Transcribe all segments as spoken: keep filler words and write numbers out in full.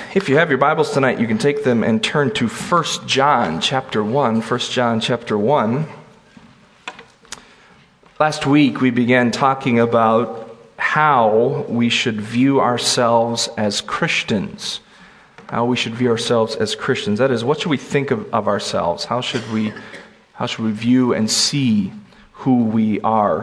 If you have your Bibles tonight, you can take them and turn to First John chapter one. First John chapter one. Last week we began talking about how we should view ourselves as Christians. How we should view ourselves as Christians. That is, what should we think of, of ourselves? How should we how should we view and see who we are?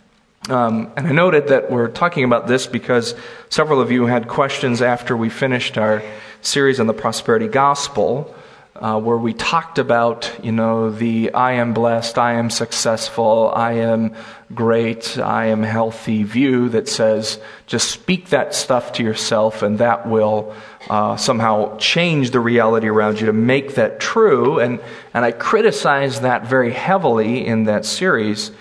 Um, and I noted that we're talking about this because several of you had questions after we finished our series on the prosperity gospel, uh, where we talked about, you know, the I am blessed, I am successful, I am great, I am healthy view that says just speak that stuff to yourself and that will uh, somehow change the reality around you to make that true. And, and I criticized that very heavily in that series.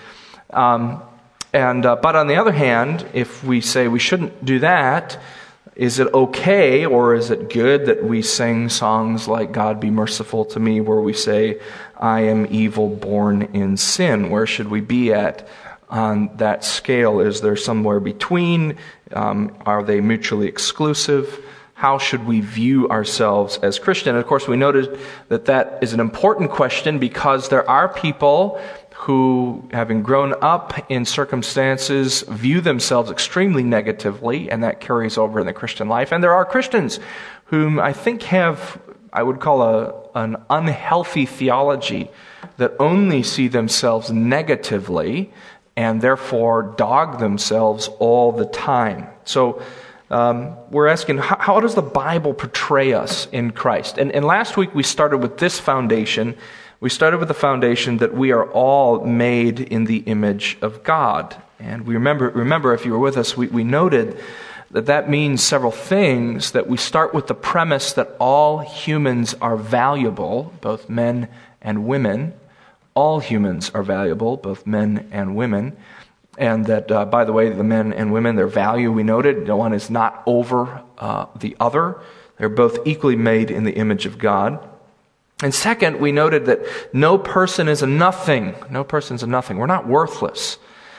Um, And uh, but on the other hand, if we say we shouldn't do that, is it okay or is it good that we sing songs like God Be Merciful to Me, where we say, I am evil, born in sin? Where should we be at on that scale? Is there somewhere between? Um, are they mutually exclusive? How should we view ourselves as Christian? And of course, we noted that that is an important question because there are people who, having grown up in circumstances, view themselves extremely negatively, and that carries over in the Christian life. And there are Christians whom I think have, I would call a an unhealthy theology that only see themselves negatively and therefore dog themselves all the time. So um, we're asking, how, how does the Bible portray us in Christ? And, and last week we started with this foundation. We started with the foundation that we are all made in the image of God. And we remember, remember if you were with us, we, we noted that that means several things, that we start with the premise that all humans are valuable, both men and women. All humans are valuable, both men and women. And that, uh, by the way, the men and women, their value, we noted, no one is not over uh, the other. They're both equally made in the image of God. And second, we noted that no person is a nothing. No person is a nothing. We're not worthless.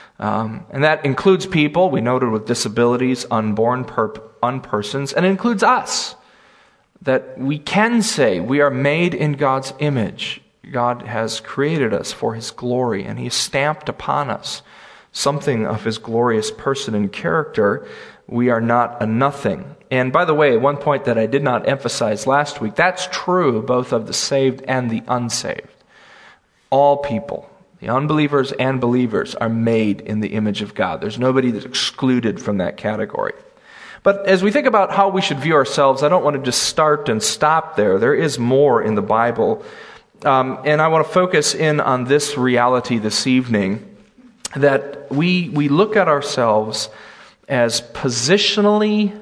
Um, and that includes people, we noted, with disabilities, unborn per- unpersons, and it includes us. That we can say we are made in God's image. God has created us for His glory, and He has stamped upon us something of His glorious person and character. We are not a nothing. And by the way, one point that I did not emphasize last week, that's true both of the saved and the unsaved. All people, the unbelievers and believers, are made in the image of God. There's nobody that's excluded from that category. But as we think about how we should view ourselves, I don't want to just start and stop there. There is more in the Bible. Um, and I want to focus in on this reality this evening, that we we look at ourselves as positionally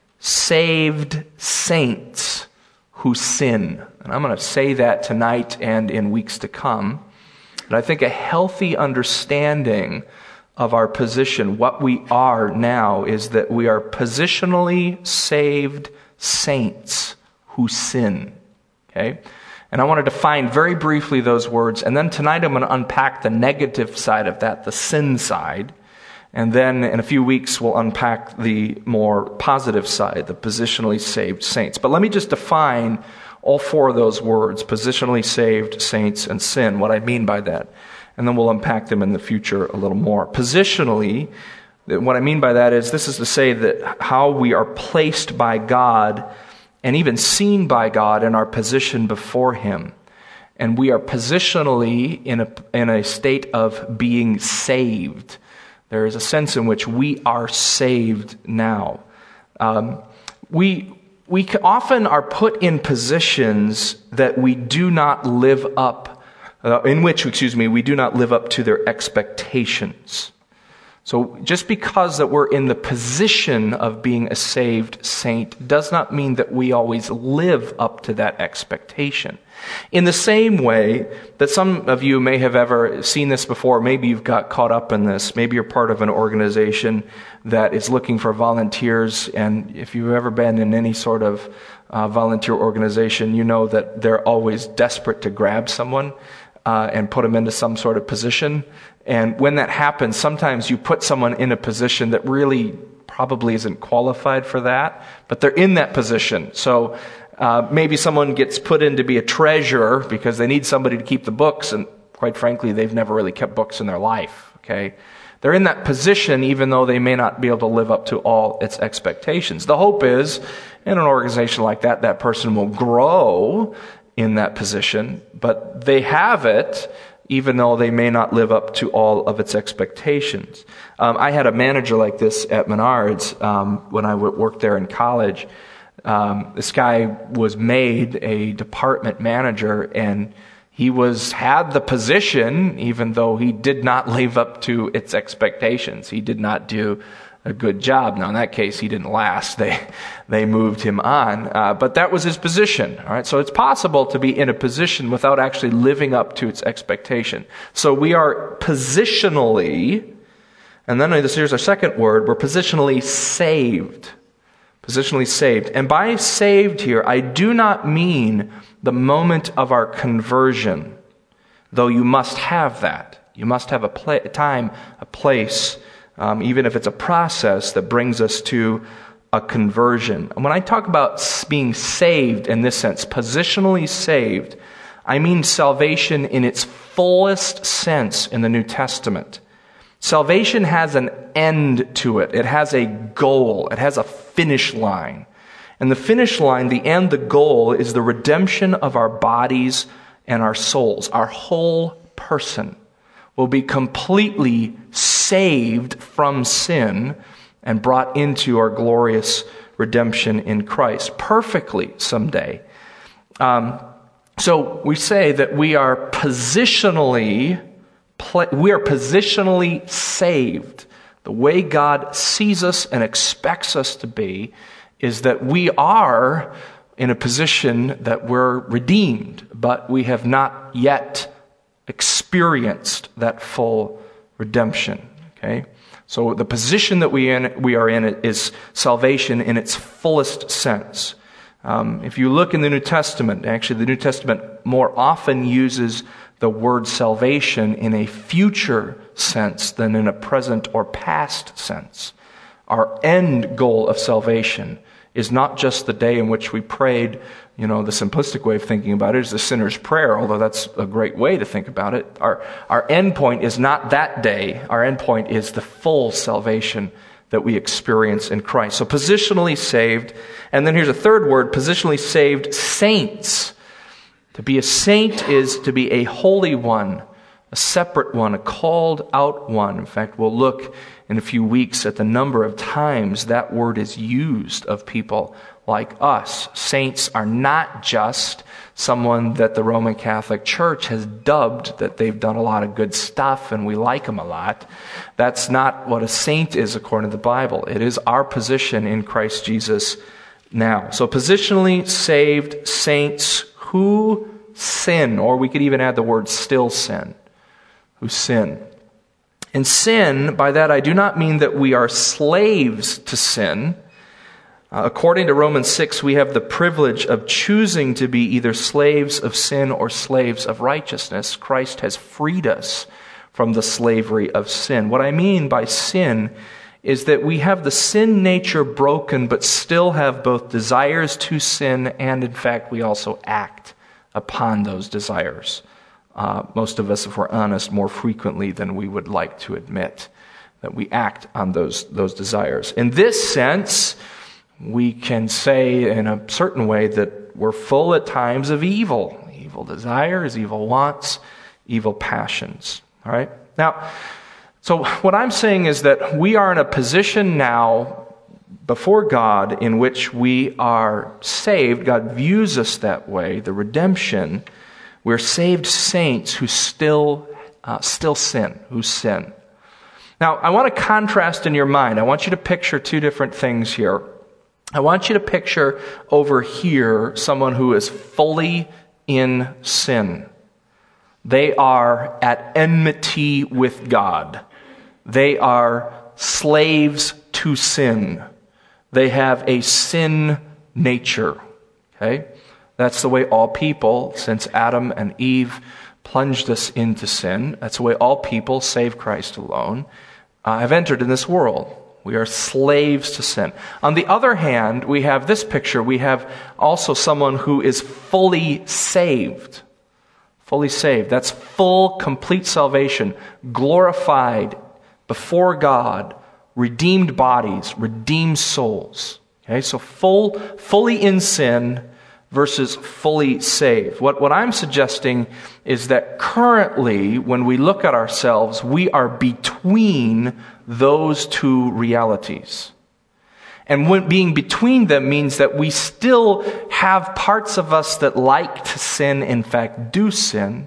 saved saints who sin. And I'm going to say that tonight and in weeks to come. And I think a healthy understanding of our position, what we are now, is that we are positionally saved saints who sin. Okay? And I want to define very briefly those words. And then tonight I'm going to unpack the negative side of that, the sin side. And then in a few weeks, we'll unpack the more positive side, the positionally saved saints. But let me just define all four of those words, positionally saved, saints, and sin, what I mean by that. And then we'll unpack them in the future a little more. Positionally, what I mean by that is, this is to say that how we are placed by God and even seen by God in our position before Him. And we are positionally in a, in a state of being saved. There is a sense in which we are saved now. Um, we we often are put in positions that we do not live up, uh, in which, excuse me, we do not live up to their expectations. So just because that we're in the position of being a saved saint does not mean that we always live up to that expectation. In the same way that some of you may have ever seen this before, maybe you've got caught up in this, maybe you're part of an organization that is looking for volunteers, and if you've ever been in any sort of uh, volunteer organization, you know that they're always desperate to grab someone. uh, and put them into some sort of position. And when that happens, sometimes you put someone in a position that really probably isn't qualified for that, but they're in that position. So uh, maybe someone gets put in to be a treasurer because they need somebody to keep the books, and quite frankly, they've never really kept books in their life, okay? They're in that position even though they may not be able to live up to all its expectations. The hope is, in an organization like that, that person will grow in that position, but they have it even though they may not live up to all of its expectations. Um, I had a manager like this at Menards um, when I w- worked there in college. Um, this guy was made a department manager, and he was had the position even though he did not live up to its expectations. He did not do a good job. Now, in that case, he didn't last. They they moved him on. Uh, but that was his position. All right. So it's possible to be in a position without actually living up to its expectation. So we are positionally, and then this here's our second word, we're positionally saved. Positionally saved. And by saved here, I do not mean the moment of our conversion, though you must have that. You must have a, pla- a time, a place, Um, even if it's a process that brings us to a conversion. And when I talk about being saved in this sense, positionally saved, I mean salvation in its fullest sense in the New Testament. Salvation has an end to it. It has a goal. It has a finish line. And the finish line, the end, the goal, is the redemption of our bodies and our souls. Our whole person will be completely saved from sin and brought into our glorious redemption in Christ, perfectly someday. Um, so we say that we are positionally, we are positionally saved. The way God sees us and expects us to be is that we are in a position that we're redeemed, but we have not yet experienced that full redemption. Okay, so the position that we in we are in is salvation in its fullest sense. Um, if you look in the New Testament, actually, the New Testament more often uses the word salvation in a future sense than in a present or past sense. Our end goal of salvation is not just the day in which we prayed. You know, the simplistic way of thinking about it is the sinner's prayer, although that's a great way to think about it. Our our end point is not that day. Our end point is the full salvation that we experience in Christ. So positionally saved. And then here's a third word, positionally saved saints. To be a saint is to be a holy one, a separate one, a called out one. In fact, we'll look in a few weeks at the number of times that word is used of people like us. Saints are not just someone that the Roman Catholic Church has dubbed that they've done a lot of good stuff and we like them a lot. That's not what a saint is according to the Bible. It is our position in Christ Jesus now. So positionally saved saints who sin, or we could even add the word still sin, who sin. And sin, by that I do not mean that we are slaves to sin. Uh, according to Romans six, we have the privilege of choosing to be either slaves of sin or slaves of righteousness. Christ has freed us from the slavery of sin. What I mean by sin is that we have the sin nature broken, but still have both desires to sin, and in fact, we also act upon those desires. Uh, most of us, if we're honest, more frequently than we would like to admit, that we act on those, those desires. In this sense, we can say in a certain way that we're full at times of evil. Evil desires, evil wants, evil passions. All right? Now, so what I'm saying is that we are in a position now before God in which we are saved. God views us that way, the redemption. We're saved saints who still uh, still sin, who sin. Now, I want to contrast in your mind. I want you to picture two different things here. I want you to picture over here someone who is fully in sin. They are at enmity with God. They are slaves to sin. They have a sin nature. Okay? That's the way all people, since Adam and Eve plunged us into sin. That's the way all people, save Christ alone, uh, have entered in this world. We are slaves to sin. On the other hand, we have this picture. We have also someone who is fully saved. Fully saved. That's full, complete salvation. Glorified before God. Redeemed bodies. Redeemed souls. Okay, so full, fully in sin versus fully saved. What, what I'm suggesting is that currently, when we look at ourselves, we are between those two realities. And when being between them means that we still have parts of us that like to sin, in fact, do sin,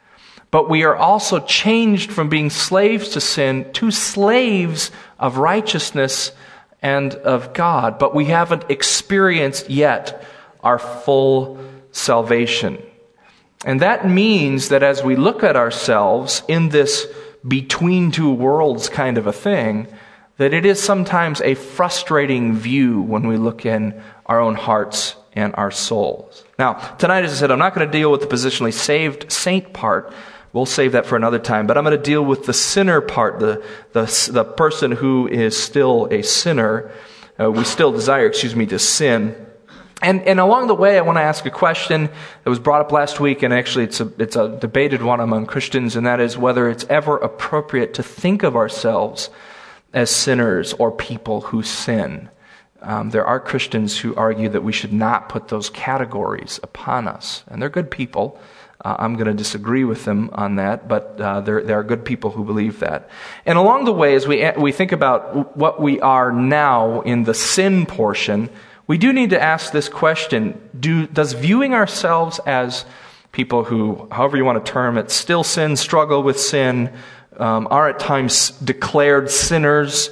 but we are also changed from being slaves to sin to slaves of righteousness and of God. But we haven't experienced yet our full salvation. And that means that as we look at ourselves in this between two worlds kind of a thing, that it is sometimes a frustrating view when we look in our own hearts and our souls. Now, tonight, as I said, I'm not going to deal with the positionally saved saint part. We'll save that for another time. But I'm going to deal with the sinner part, the, the, the person who is still a sinner. Uh, we still desire, excuse me, to sin. And, and along the way, I want to ask a question that was brought up last week, and actually it's a, it's a debated one among Christians, and that is whether it's ever appropriate to think of ourselves as sinners or people who sin. Um, there are Christians who argue that we should not put those categories upon us, and they're good people. Uh, I'm going to disagree with them on that, but uh, there, there are good people who believe that. And along the way, as we we think about what we are now in the sin portion, we do need to ask this question: Do does viewing ourselves as people who, however you want to term it, still sin, struggle with sin, um, are at times declared sinners,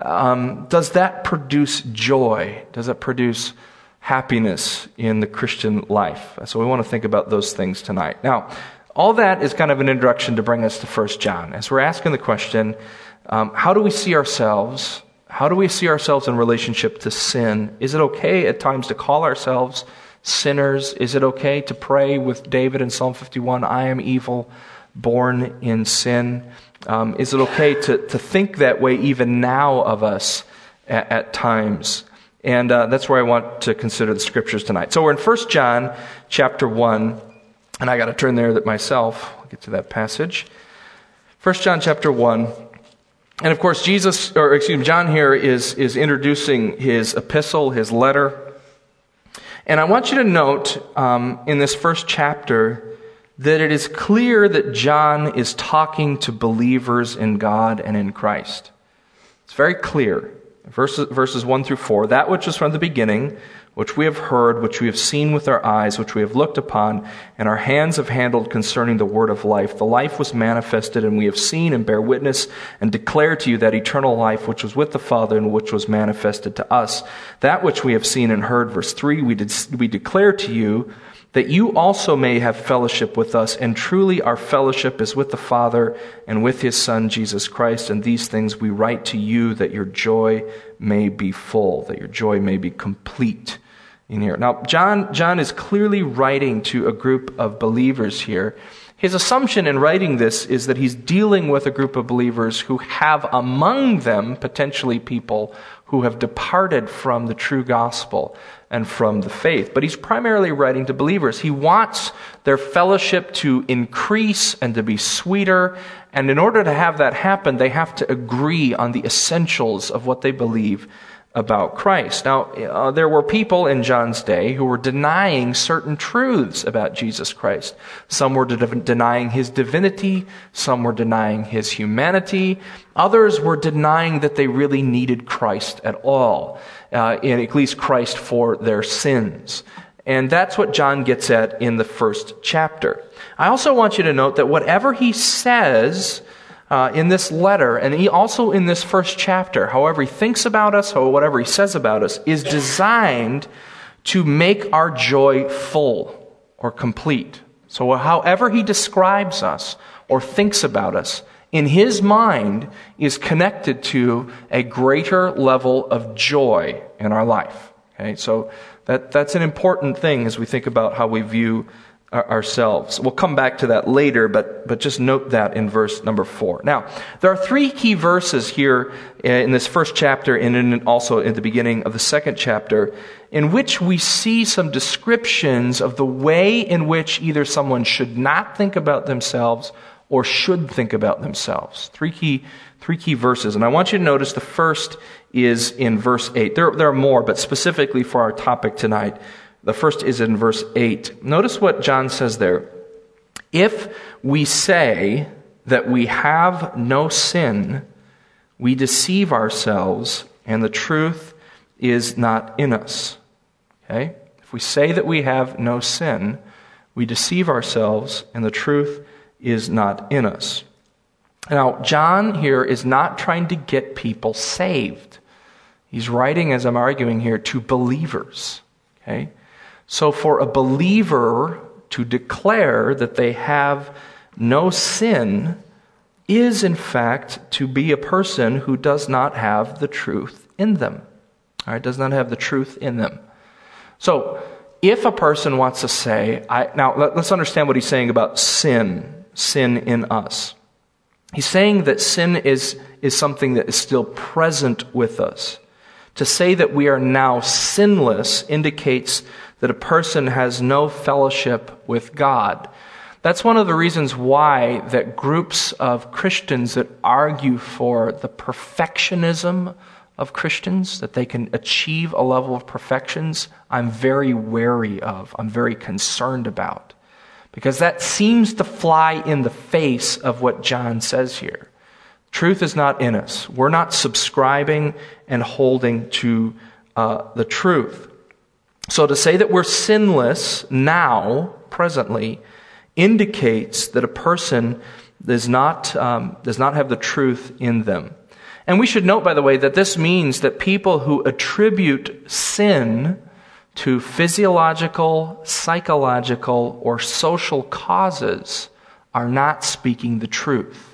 um, does that produce joy? Does it produce happiness in the Christian life? So we want to think about those things tonight. Now, all that is kind of an introduction to bring us to First John. As we're asking the question, um, how do we see ourselves? How do we see ourselves in relationship to sin? Is it okay at times to call ourselves sinners? Is it okay to pray with David in Psalm fifty-one, I am evil, born in sin? Um, is it okay to, to think that way even now of us at, at times? And uh, that's where I want to consider the scriptures tonight. So we're in First John chapter one, and I got to turn there that myself. I'll get to that passage. First John chapter one. And of course, Jesus, or excuse me, John here is, is introducing his epistle, his letter. And I want you to note um, in this first chapter that it is clear that John is talking to believers in God and in Christ. It's very clear. Verses, verses one through four, that which is from the beginning, which we have heard, which we have seen with our eyes, which we have looked upon, and our hands have handled concerning the word of life. The life was manifested, and we have seen and bear witness and declare to you that eternal life which was with the Father and which was manifested to us. That which we have seen and heard, verse three, we, did, we declare to you, that you also may have fellowship with us, and truly our fellowship is with the Father and with His Son, Jesus Christ, and these things we write to you that your joy may be full, that your joy may be complete in here. Now, John, John is clearly writing to a group of believers here. His assumption in writing this is that he's dealing with a group of believers who have among them potentially people who have departed from the true gospel and from the faith. But he's primarily writing to believers. He wants their fellowship to increase and to be sweeter. And in order to have that happen, they have to agree on the essentials of what they believe about Christ. Now, uh, there were people in John's day who were denying certain truths about Jesus Christ. Some were de- denying his divinity. Some were denying his humanity. Others were denying that they really needed Christ at all, uh, and at least Christ for their sins. And that's what John gets at in the first chapter. I also want you to note that whatever he says Uh, in this letter, and he also in this first chapter, however he thinks about us, or whatever he says about us, is designed to make our joy full or complete. So however he describes us or thinks about us, in his mind is connected to a greater level of joy in our life. Okay, so that that's an important thing as we think about how we view ourselves. We'll come back to that later, but, but just note that in verse number four. Now, there are three key verses here in this first chapter and in, also in the beginning of the second chapter in which we see some descriptions of the way in which either someone should not think about themselves or should think about themselves. Three key, three key verses. And I want you to notice the first is in verse eight. There, there are more, but specifically for our topic tonight, the first is in verse eight. Notice what John says there. If we say that we have no sin, we deceive ourselves, and the truth is not in us. Okay? If we say that we have no sin, we deceive ourselves, and the truth is not in us. Now, John here is not trying to get people saved. He's writing, as I'm arguing here, to believers. Okay? So for a believer to declare that they have no sin is, in fact, to be a person who does not have the truth in them. All right, does not have the truth in them. So if a person wants to say, I, now let, let's understand what he's saying about sin, sin in us. He's saying that sin is, is something that is still present with us. To say that we are now sinless indicates that a person has no fellowship with God. That's one of the reasons why that groups of Christians that argue for the perfectionism of Christians, that they can achieve a level of perfections, I'm very wary of, I'm very concerned about. Because that seems to fly in the face of what John says here. Truth is not in us. We're not subscribing and holding to uh, the truth. So to say that we're sinless now, presently, indicates that a person does not um, does not have the truth in them. And we should note, by the way, that this means that people who attribute sin to physiological, psychological, or social causes are not speaking the truth.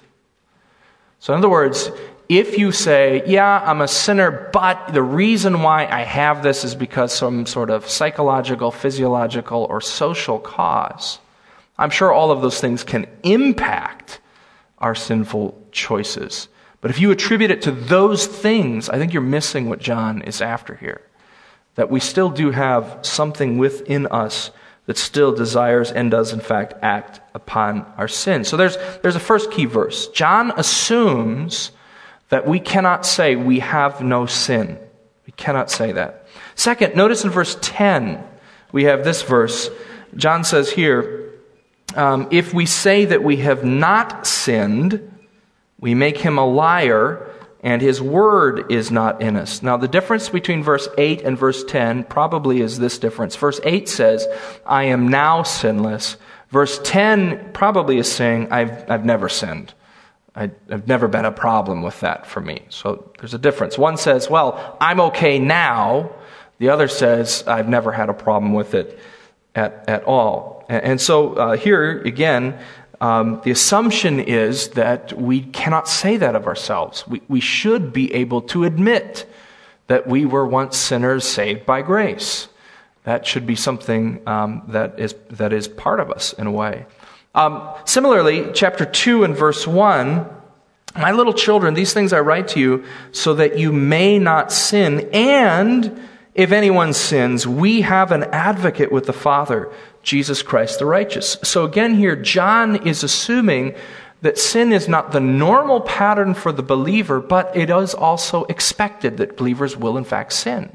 So in other words, if you say, yeah, I'm a sinner, but the reason why I have this is because some sort of psychological, physiological, or social cause, I'm sure all of those things can impact our sinful choices. But if you attribute it to those things, I think you're missing what John is after here. That we still do have something within us that still desires and does in fact act upon our sin. So there's, there's a first key verse. John assumes that we cannot say we have no sin. We cannot say that. Second, notice in verse ten, we have this verse. John says here, um, if we say that we have not sinned, we make him a liar, and his word is not in us. Now, the difference between verse eight and verse ten probably is this difference. Verse eight says, I am now sinless. Verse ten probably is saying, I've, I've never sinned. I, I've never been a problem with that for me. So there's a difference. One says, well, I'm okay now. The other says, I've never had a problem with it at, at all. And, and so uh, here, again, um, the assumption is that we cannot say that of ourselves. We, we should be able to admit that we were once sinners saved by grace. That should be something um, that is that is part of us in a way. Um, similarly, chapter two and verse one, my little children, these things I write to you so that you may not sin. And if anyone sins, we have an advocate with the Father, Jesus Christ the righteous. So again here, John is assuming that sin is not the normal pattern for the believer, but it is also expected that believers will in fact sin.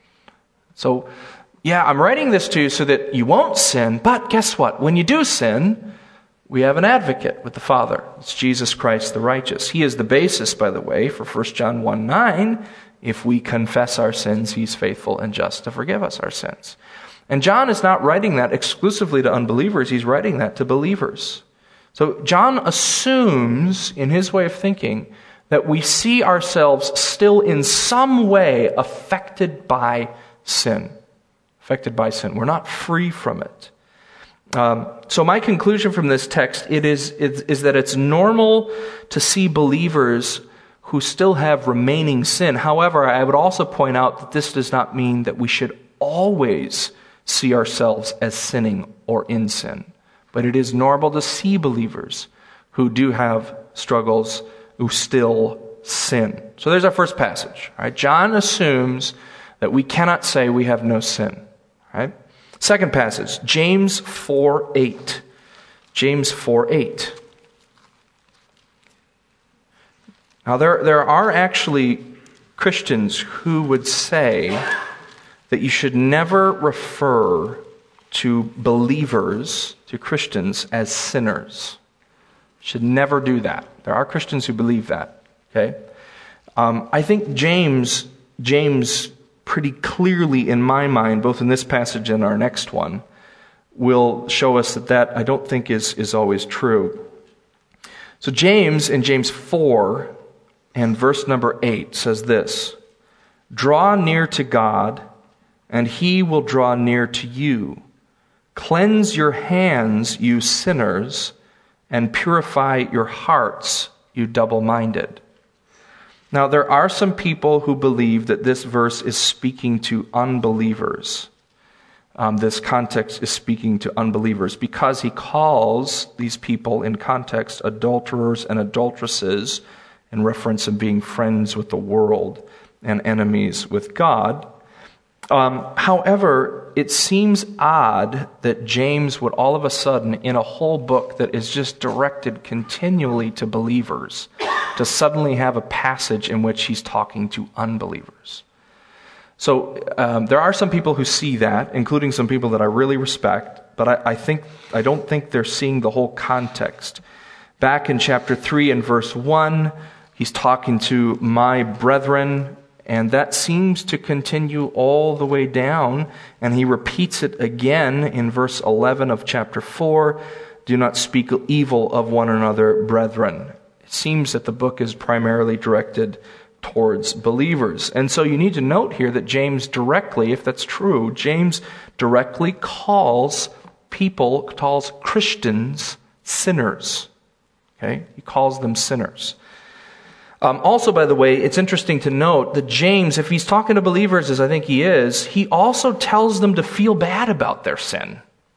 So, yeah, I'm writing this to you so that you won't sin, but guess what? When you do sin, we have an advocate with the Father. It's Jesus Christ the righteous. He is the basis, by the way, for First John one nine. If we confess our sins, he's faithful and just to forgive us our sins. And John is not writing that exclusively to unbelievers. He's writing that to believers. So John assumes, in his way of thinking, that we see ourselves still in some way affected by sin. Affected by sin. We're not free from it. Um, so my conclusion from this text it is, is, is that it's normal to see believers who still have remaining sin. However, I would also point out that this does not mean that we should always see ourselves as sinning or in sin. But it is normal to see believers who do have struggles, who still sin. So there's our first passage. All right? John assumes that we cannot say we have no sin. All right? Second passage, James four eight. James four eight. Now there, there are actually Christians who would say that you should never refer to believers, to Christians, as sinners. You should never do that. There are Christians who believe that. Okay? Um, I think James, James pretty clearly in my mind, both in this passage and our next one, will show us that that I don't think is, is always true. So James, in James four and verse number eight, says this, "Draw near to God, and he will draw near to you. Cleanse your hands, you sinners, and purify your hearts, you double-minded." Now, there are some people who believe that this verse is speaking to unbelievers. Um, this context is speaking to unbelievers because he calls these people in context adulterers and adulteresses in reference to being friends with the world and enemies with God. Um, however, it seems odd that James would all of a sudden, in a whole book that is just directed continually to believers, to suddenly have a passage in which he's talking to unbelievers. So um, there are some people who see that, including some people that I really respect, but I, I think I don't think they're seeing the whole context. Back in chapter three and verse one, he's talking to my brethren, and that seems to continue all the way down, and he repeats it again in verse eleven of chapter four, "Do not speak evil of one another, brethren." It seems that the book is primarily directed towards believers. And so you need to note here that James directly, if that's true, James directly calls people, calls Christians sinners. Okay? He calls them sinners. Um, also, by the way, it's interesting to note that James, if he's talking to believers, as I think he is, he also tells them to feel bad about their sin.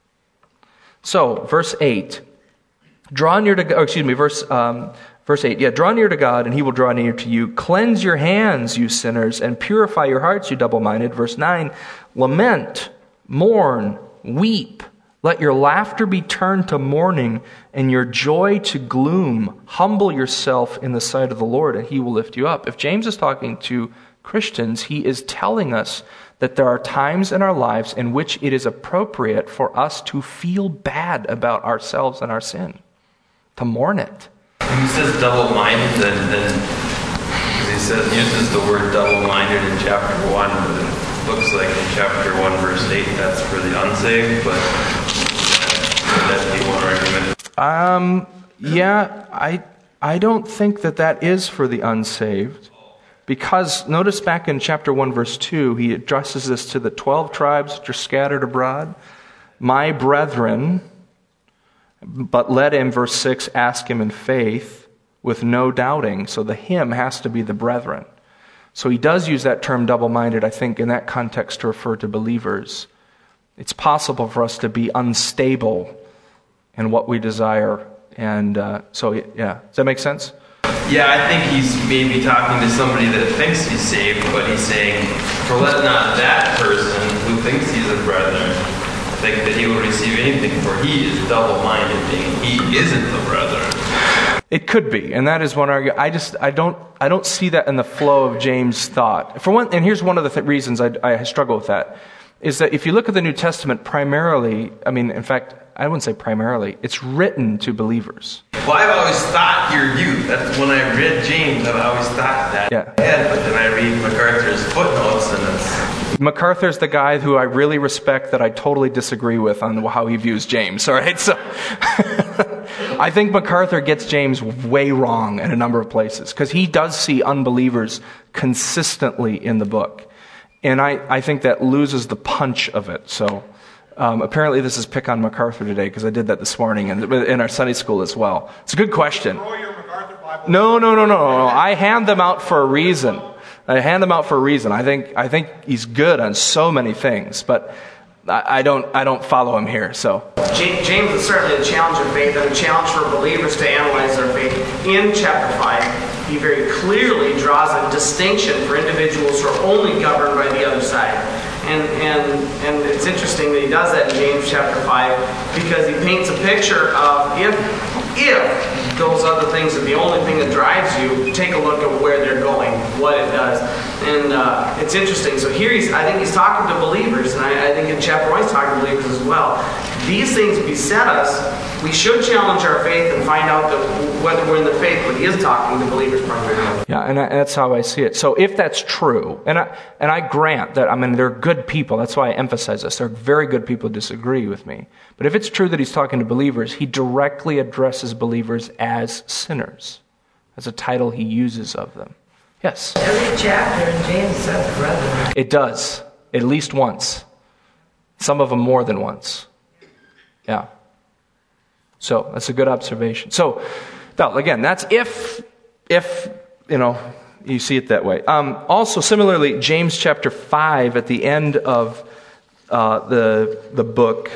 So, verse eight, draw near to, oh, excuse me, verse um, verse eight, yeah, draw near to God, and he will draw near to you. Cleanse your hands, you sinners, and purify your hearts, you double-minded. Verse nine, lament, mourn, weep. Let your laughter be turned to mourning and your joy to gloom. Humble yourself in the sight of the Lord, and he will lift you up. If James is talking to Christians, he is telling us that there are times in our lives in which it is appropriate for us to feel bad about ourselves and our sin, to mourn it. When he says double-minded, then, then he says uses the word double-minded in chapter one, but it looks like in chapter one, verse eight, that's for the unsaved, but would that be one argument? Um, yeah, I I don't think that that is for the unsaved. Because notice back in chapter one, verse two, he addresses this to the twelve tribes which are scattered abroad. My brethren, but let him, verse six, ask him in faith with no doubting. So the him has to be the brethren. So he does use that term double-minded, I think, in that context to refer to believers. It's possible for us to be unstable in what we desire. And uh, so, yeah. Does that make sense? Yeah, I think he's maybe talking to somebody that thinks he's saved, but he's saying, for let not that person who thinks he's a brethren think that he will receive anything, for he is double-minded, meaning he isn't the brethren. It could be, and that is one argument. I just, I don't, I don't see that in the flow of James' thought. For one, and here's one of the th- reasons I, I struggle with that, is that if you look at the New Testament, primarily, I mean, in fact, I wouldn't say primarily, it's written to believers. Well, I've always thought you're you. That's when I read James, I've always thought that. Yeah. Yeah, but then I read MacArthur's footnotes, and it's... MacArthur's the guy who I really respect that I totally disagree with on how he views James, all right? So I think MacArthur gets James way wrong in a number of places because he does see unbelievers consistently in the book. And I, I think that loses the punch of it. So um, apparently this is pick on MacArthur today because I did that this morning in, in our Sunday school as well. It's a good question. No, no, no, no, no. I hand them out for a reason. I hand them out for a reason. I think I think he's good on so many things, but I, I don't I don't follow him here. So James is certainly a challenge of faith and a challenge for believers to analyze their faith. In chapter five, he very clearly draws a distinction for individuals who are only governed by the other side. And and and it's interesting that he does that in James chapter five, because he paints a picture of if if those other things are the only thing that drives you, take a look at where they're going, what it does. And uh, it's interesting. So here he's, I think he's talking to believers, and I, I think in chapter one he's talking to believers as well. These things beset us. We should challenge our faith and find out that whether we're in the faith, but he is talking to believers primarily. Yeah, and I, that's how I see it. So if that's true, and I and I grant that, I mean, they're good people. That's why I emphasize this. They're very good people who disagree with me. But if it's true that he's talking to believers, he directly addresses believers as sinners. That's a title he uses of them. Yes? Every chapter in James says brethren. It does, at least once. Some of them more than once. Yeah. So that's a good observation. So, now, again, that's if, if, you know, you see it that way. Um, also, similarly, James chapter five, at the end of uh, the the book,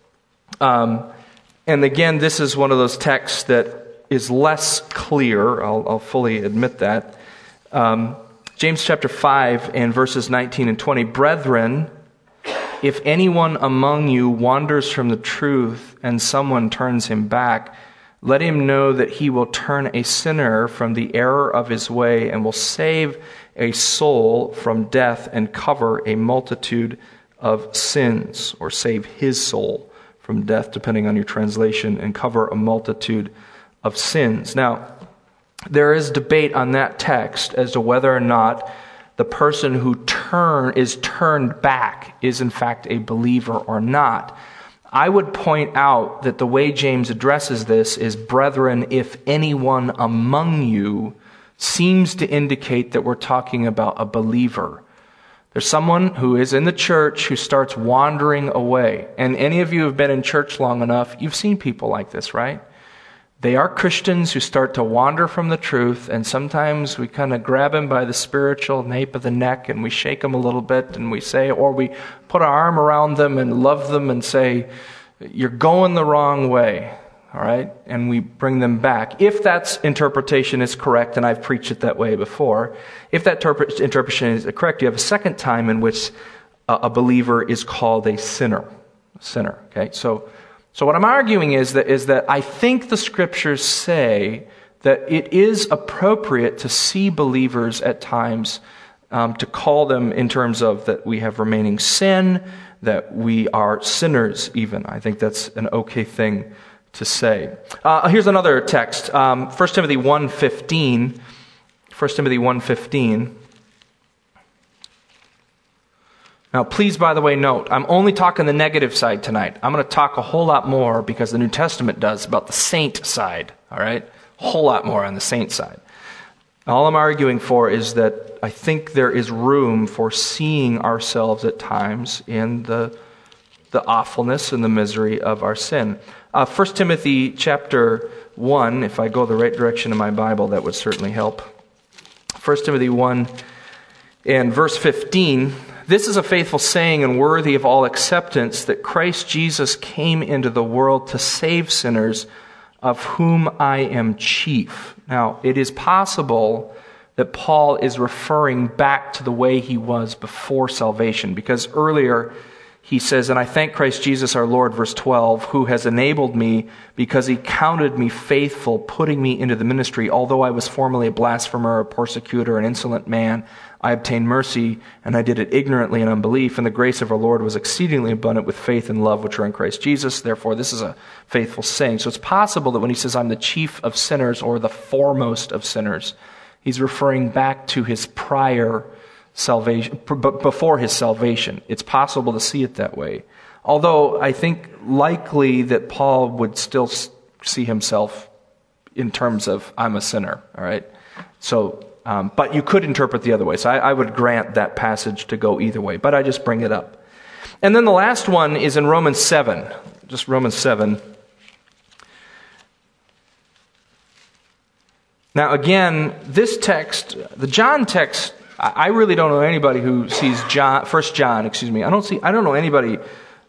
um, and again, this is one of those texts that is less clear. I'll, I'll fully admit that. Um, James chapter five and verses nineteen and twenty. Brethren, if anyone among you wanders from the truth and someone turns him back, let him know that he will turn a sinner from the error of his way and will save a soul from death and cover a multitude of sins, or save his soul from death, depending on your translation, and cover a multitude of sins. Now, there is debate on that text as to whether or not the person who turn is turned back is in fact a believer or not. I would point out that the way James addresses this is, brethren, if anyone among you, seems to indicate that we're talking about a believer. There's someone who is in the church who starts wandering away. And any of you who have been in church long enough, you've seen people like this, right? They are Christians who start to wander from the truth, and sometimes we kind of grab them by the spiritual nape of the neck and we shake them a little bit and we say, or we put our arm around them and love them and say, you're going the wrong way, all right? And we bring them back. If that interpretation is correct, and I've preached it that way before, if that interpret- interpretation is correct, you have a second time in which a, a believer is called a sinner. A sinner, okay? So... So what I'm arguing is that is that I think the scriptures say that it is appropriate to see believers at times, um, to call them in terms of that we have remaining sin, that we are sinners even. I think that's an okay thing to say. Uh, here's another text, um, First Timothy one fifteen. First Timothy one fifteen. Now, please, by the way, note, I'm only talking the negative side tonight. I'm going to talk a whole lot more, because the New Testament does, about the saint side, all right? A whole lot more on the saint side. All I'm arguing for is that I think there is room for seeing ourselves at times in the, the awfulness and the misery of our sin. Uh, First Timothy chapter one, if I go the right direction in my Bible, that would certainly help. First Timothy one and verse fifteen, this is a faithful saying and worthy of all acceptance, that Christ Jesus came into the world to save sinners, of whom I am chief. Now, it is possible that Paul is referring back to the way he was before salvation, because earlier he says, and I thank Christ Jesus our Lord, verse twelve, who has enabled me because he counted me faithful, putting me into the ministry. Although I was formerly a blasphemer, a persecutor, an insolent man, I obtained mercy, and I did it ignorantly in unbelief, and the grace of our Lord was exceedingly abundant with faith and love which are in Christ Jesus. Therefore, this is a faithful saying. So it's possible that when he says, I'm the chief of sinners, or the foremost of sinners, he's referring back to his prior salvation, before his salvation. It's possible to see it that way. Although I think likely that Paul would still see himself in terms of, I'm a sinner, all right? So, um, but you could interpret the other way. So I, I would grant that passage to go either way, but I just bring it up. And then the last one is in Romans seven, just Romans seven. Now again, this text, the John text, I really don't know anybody who sees John, First John, excuse me. I don't see. I don't know anybody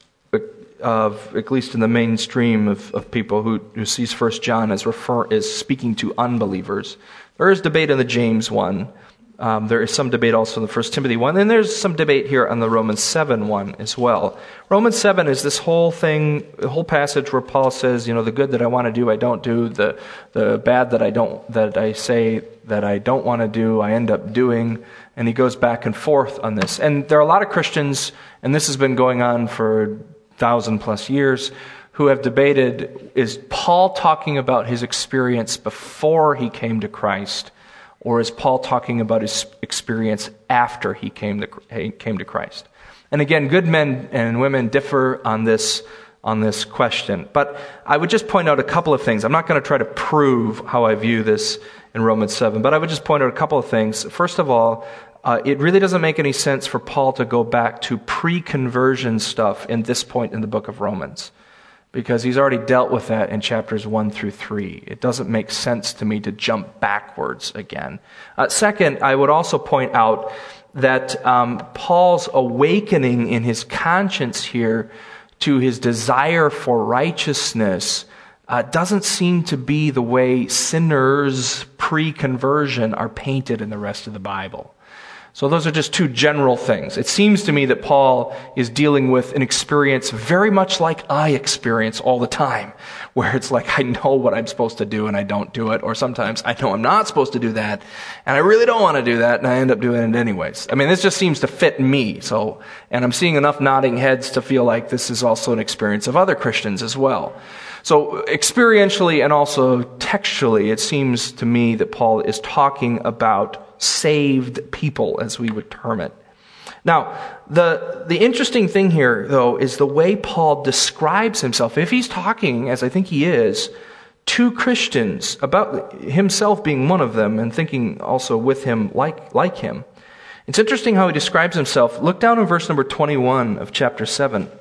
of, at least in the mainstream of, of people who, who sees First John as refer as speaking to unbelievers. There is debate in the James one. Um, there is some debate also in the First Timothy one. And there's some debate here on the Romans seven one as well. Romans seven is this whole thing, the whole passage where Paul says, you know, the good that I want to do, I don't do. The the bad that I don't, that I say that I don't want to do, I end up doing. And he goes back and forth on this. And there are a lot of Christians, and this has been going on for a thousand plus years, who have debated, is Paul talking about his experience before he came to Christ, or is Paul talking about his experience after he came to he came to Christ? And again, good men and women differ on this on this question. But I would just point out a couple of things. I'm not going to try to prove how I view this in Romans seven, but I would just point out a couple of things. First of all, uh, it really doesn't make any sense for Paul to go back to pre-conversion stuff in this point in the book of Romans, because he's already dealt with that in chapters one through three. It doesn't make sense to me to jump backwards again. Uh, second, I would also point out that um, Paul's awakening in his conscience here to his desire for righteousness uh, doesn't seem to be the way sinners pre-conversion are painted in the rest of the Bible. So those are just two general things. It seems to me that Paul is dealing with an experience very much like I experience all the time, where it's like I know what I'm supposed to do and I don't do it, or sometimes I know I'm not supposed to do that and I really don't want to do that and I end up doing it anyways. I mean, this just seems to fit me. So, and I'm seeing enough nodding heads to feel like this is also an experience of other Christians as well. So experientially and also textually, it seems to me that Paul is talking about saved people, as we would term it. Now, the the interesting thing here, though, is the way Paul describes himself. If he's talking, as I think he is, to Christians, about himself being one of them, and thinking also with him like, like him, it's interesting how he describes himself. Look down in verse number twenty-one of chapter seven.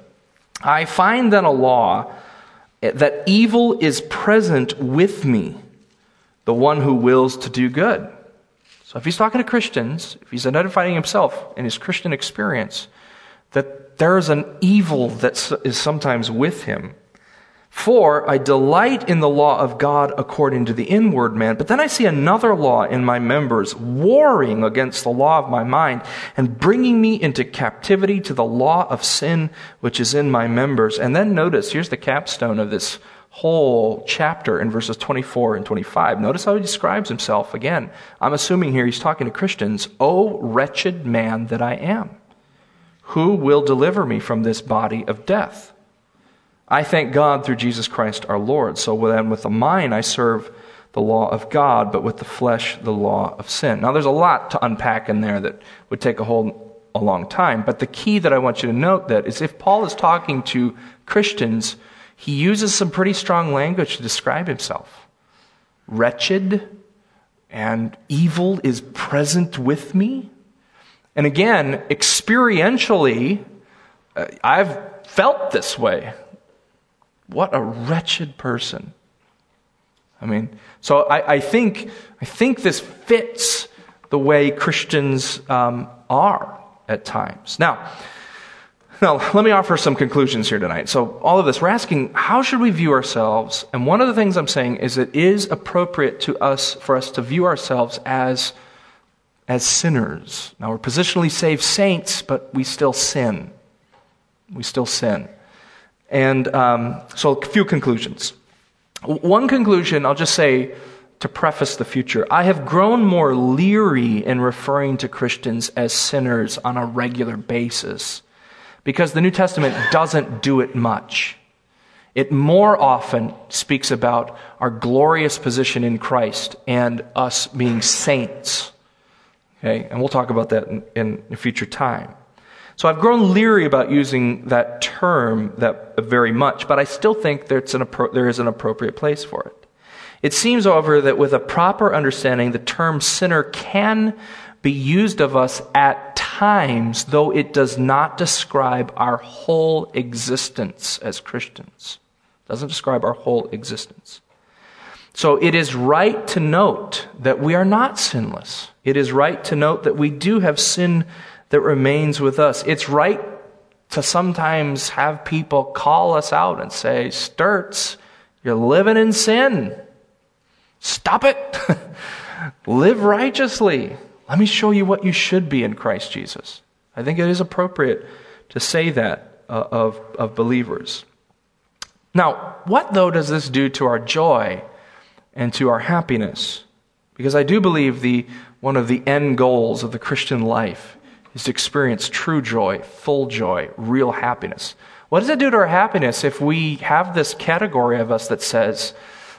I find then a law that evil is present with me, the one who wills to do good. So if he's talking to Christians, if he's identifying himself in his Christian experience, that there is an evil that is sometimes with him. For I delight in the law of God according to the inward man, but then I see another law in my members, warring against the law of my mind, and bringing me into captivity to the law of sin which is in my members. And then notice, here's the capstone of this whole chapter in verses twenty-four and twenty-five. Notice how he describes himself again. I'm assuming here he's talking to Christians. O wretched man that I am, who will deliver me from this body of death? I thank God through Jesus Christ our Lord. So then with the mind I serve the law of God, but with the flesh the law of sin. Now there's a lot to unpack in there that would take a whole a long time. But the key that I want you to note that is if Paul is talking to Christians, he uses some pretty strong language to describe himself. Wretched and evil is present with me. And again, experientially, uh, I've felt this way. What a wretched person. I mean, so I, I think I think this fits the way Christians um, are at times. Now, Now, let me offer some conclusions here tonight. So all of this, we're asking, how should we view ourselves? And one of the things I'm saying is it is appropriate to us, for us to view ourselves as, as sinners. Now, we're positionally saved saints, but we still sin. We still sin. And um, so a few conclusions. One conclusion, I'll just say to preface the future, I have grown more leery in referring to Christians as sinners on a regular basis, because the New Testament doesn't do it much. It more often speaks about our glorious position in Christ and us being saints. Okay, and we'll talk about that in, in a future time. So I've grown leery about using that term that very much, but I still think there's an appro- there is an appropriate place for it. It seems, however, that with a proper understanding, the term sinner can be used of us at times, though it does not describe our whole existence as Christians. It doesn't describe our whole existence. So it is right to note that we are not sinless. It is right to note that we do have sin that remains with us. It's right to sometimes have people call us out and say, Sturts, you're living in sin. Stop it. Live righteously. Let me show you what you should be in Christ Jesus. I think it is appropriate to say that uh, of, of believers. Now, what though does this do to our joy and to our happiness? Because I do believe the one of the end goals of the Christian life is to experience true joy, full joy, real happiness. What does it do to our happiness if we have this category of us that says,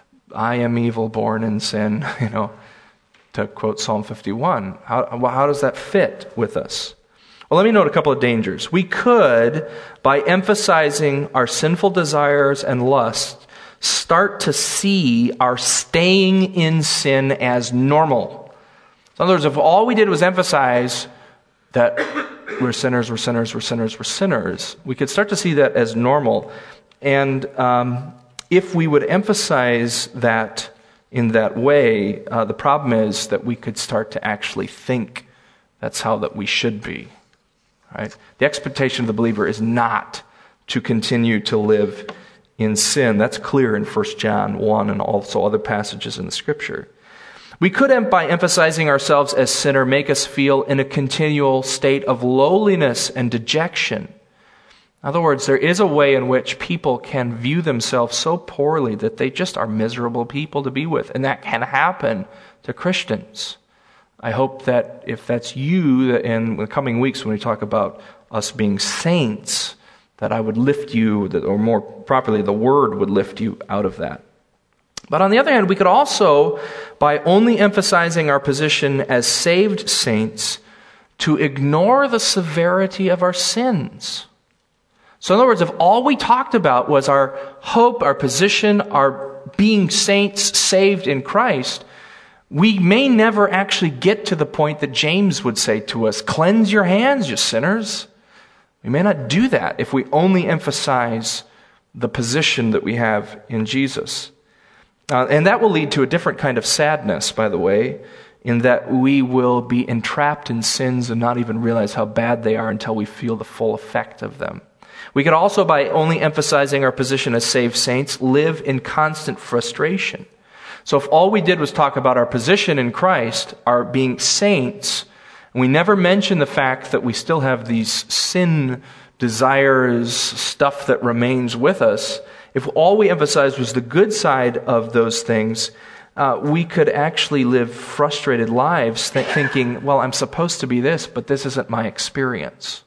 I am evil, born in sin, you know, to quote Psalm fifty-one? How, how does that fit with us? Well, let me note a couple of dangers. We could, by emphasizing our sinful desires and lusts, start to see our staying in sin as normal. So in other words, if all we did was emphasize that we're sinners, we're sinners, we're sinners, we're sinners, we could start to see that as normal. And um, if we would emphasize that in that way, uh, the problem is that we could start to actually think that's how that we should be. Right? The expectation of the believer is not to continue to live in sin. That's clear in First John one and also other passages in the Scripture. We could, by emphasizing ourselves as sinner, make us feel in a continual state of lowliness and dejection. In other words, there is a way in which people can view themselves so poorly that they just are miserable people to be with, and that can happen to Christians. I hope that if that's you, that in the coming weeks when we talk about us being saints, that I would lift you, or more properly, the Word would lift you out of that. But on the other hand, we could also, by only emphasizing our position as saved saints, to ignore the severity of our sins. So in other words, if all we talked about was our hope, our position, our being saints saved in Christ, we may never actually get to the point that James would say to us, cleanse your hands, you sinners. We may not do that if we only emphasize the position that we have in Jesus. Uh, and that will lead to a different kind of sadness, by the way, in that we will be entrapped in sins and not even realize how bad they are until we feel the full effect of them. We could also, by only emphasizing our position as saved saints, live in constant frustration. So if all we did was talk about our position in Christ, our being saints, and we never mention the fact that we still have these sin desires, stuff that remains with us, if all we emphasized was the good side of those things, uh, we could actually live frustrated lives th- thinking, well, I'm supposed to be this, but this isn't my experience.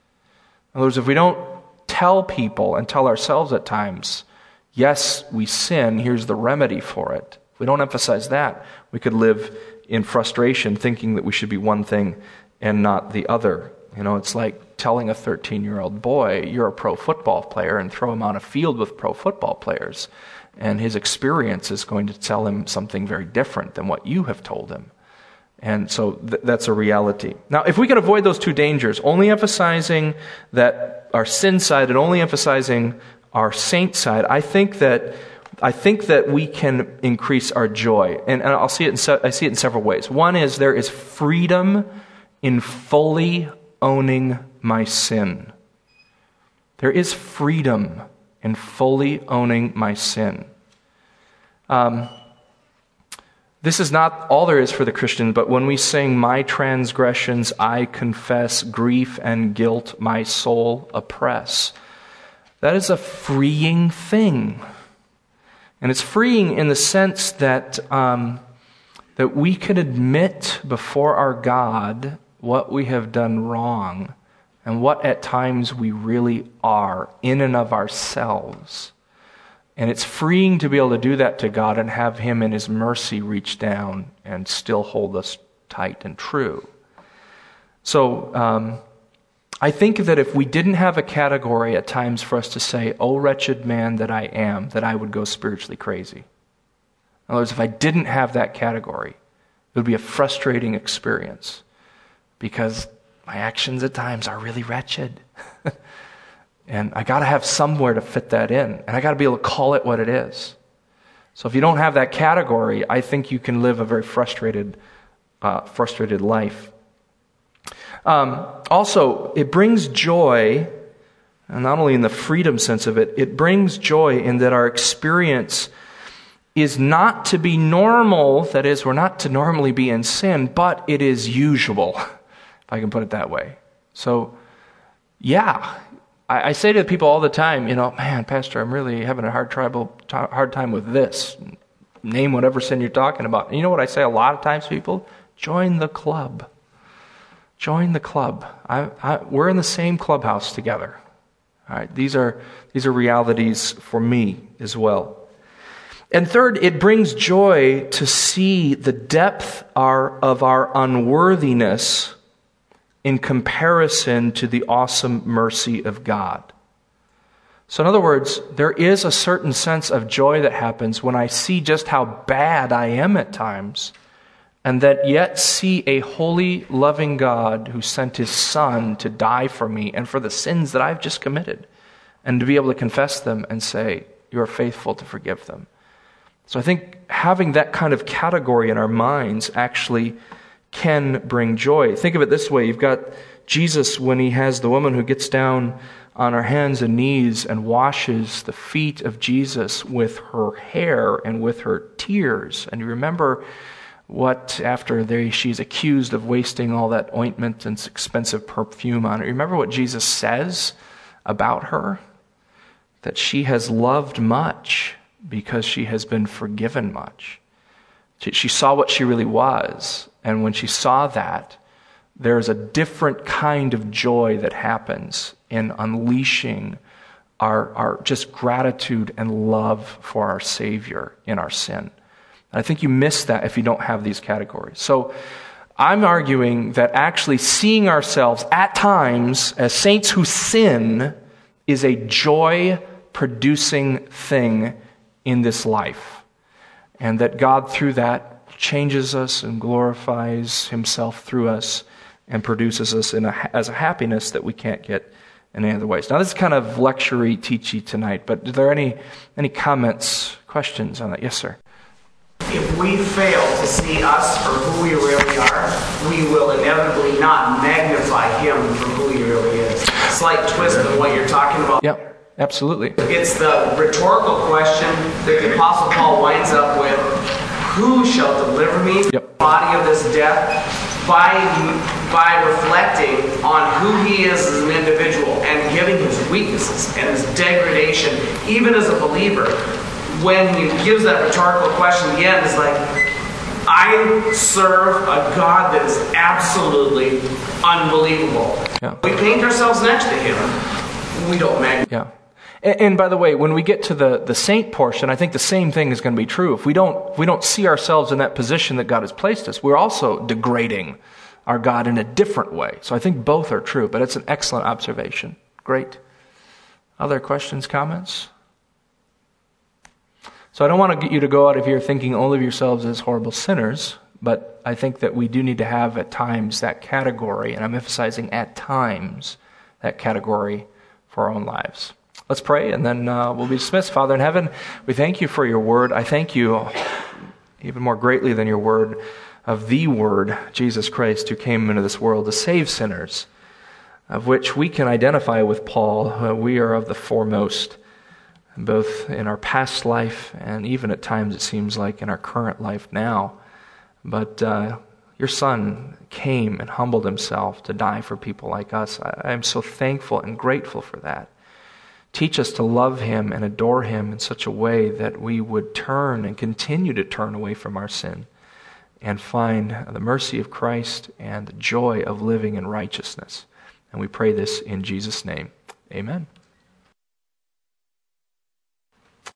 In other words, if we don't tell people and tell ourselves at times, yes, we sin, here's the remedy for it. If we don't emphasize that, we could live in frustration thinking that we should be one thing and not the other. You know, it's like telling a thirteen-year-old boy, you're a pro football player, and throw him on a field with pro football players. And his experience is going to tell him something very different than what you have told him. And so th- that's a reality. Now, if we could avoid those two dangers, only emphasizing that our sin side and only emphasizing our saint side, I think that I think that we can increase our joy. And, and I'll see it in se- I see it in several ways. One is there is freedom in fully owning my sin. There is freedom in fully owning my sin. Um, this is not all there is for the Christian, but when we sing, my transgressions I confess, grief and guilt my soul oppress, that is a freeing thing. And it's freeing in the sense that um, that we can admit before our God what we have done wrong and what at times we really are in and of ourselves. And it's freeing to be able to do that to God and have Him in His mercy reach down and still hold us tight and true. So um, I think that if we didn't have a category at times for us to say, oh, wretched man that I am, that I would go spiritually crazy. In other words, if I didn't have that category, it would be a frustrating experience because my actions at times are really wretched. And I got to have somewhere to fit that in. And I got to be able to call it what it is. So if you don't have that category, I think you can live a very frustrated, uh, frustrated life. Um, also, it brings joy And not only in the freedom sense of it, it brings joy in that our experience is not to be normal. That is, we're not to normally be in sin, but it is usual, if I can put it that way. So, yeah, I, I say to people all the time, you know, man, Pastor, I'm really having a hard, tribal, hard time with this. Name whatever sin you're talking about. And you know what I say a lot of times to people? Join the club. Join the club. I, I, we're in the same clubhouse together. All right, these are these are realities for me as well. And third, it brings joy to see the depth our, of our unworthiness in comparison to the awesome mercy of God. So in other words, there is a certain sense of joy that happens when I see just how bad I am at times, and that yet see a holy, loving God who sent his Son to die for me and for the sins that I've just committed, and to be able to confess them and say, you are faithful to forgive them. So I think having that kind of category in our minds actually can bring joy. Think of it this way. You've got Jesus when he has the woman who gets down on her hands and knees and washes the feet of Jesus with her hair and with her tears. And you remember what, after they, she's accused of wasting all that ointment and expensive perfume on her. Remember what Jesus says about her? That she has loved much because she has been forgiven much. She, she saw what she really was. And when she saw that, there's a different kind of joy that happens in unleashing our, our just gratitude and love for our Savior in our sin. I think you miss that if you don't have these categories. So I'm arguing that actually seeing ourselves at times as saints who sin is a joy-producing thing in this life. And that God, through that, changes us and glorifies himself through us and produces us in a, as a happiness that we can't get in any other ways. Now, this is kind of lecture-y, teachy tonight, but are there any, any comments, questions on that? Yes, sir. If we fail to see us for who we really are, we will inevitably not magnify him for who he really is. Slight twist on what you're talking about. Yep, absolutely. It's the rhetorical question that the Apostle Paul winds up with. Who shall deliver me from Yep. the body of this death? By, by reflecting on who he is as an individual and giving his weaknesses and his degradation, even as a believer. When he gives that rhetorical question again, it's like, I serve a God that is absolutely unbelievable. Yeah. We paint ourselves next to him. We don't magnify. Yeah. And, and by the way, when we get to the, the saint portion, I think the same thing is going to be true. If we don't if we don't see ourselves in that position that God has placed us, we're also degrading our God in a different way. So I think both are true, but it's an excellent observation. Great. Other questions, comments? So I don't want to get you to go out of here thinking only of yourselves as horrible sinners, but I think that we do need to have at times that category, and I'm emphasizing at times, that category for our own lives. Let's pray, and then uh, we'll be dismissed. Father in heaven, we thank you for your word. I thank you even more greatly than your word of the Word, Jesus Christ, who came into this world to save sinners, of which we can identify with Paul. Uh, we are of the foremost, both in our past life and even at times it seems like in our current life now. But uh, your Son came and humbled himself to die for people like us. I, I am so thankful and grateful for that. Teach us to love him and adore him in such a way that we would turn and continue to turn away from our sin and find the mercy of Christ and the joy of living in righteousness. And we pray this in Jesus' name. Amen.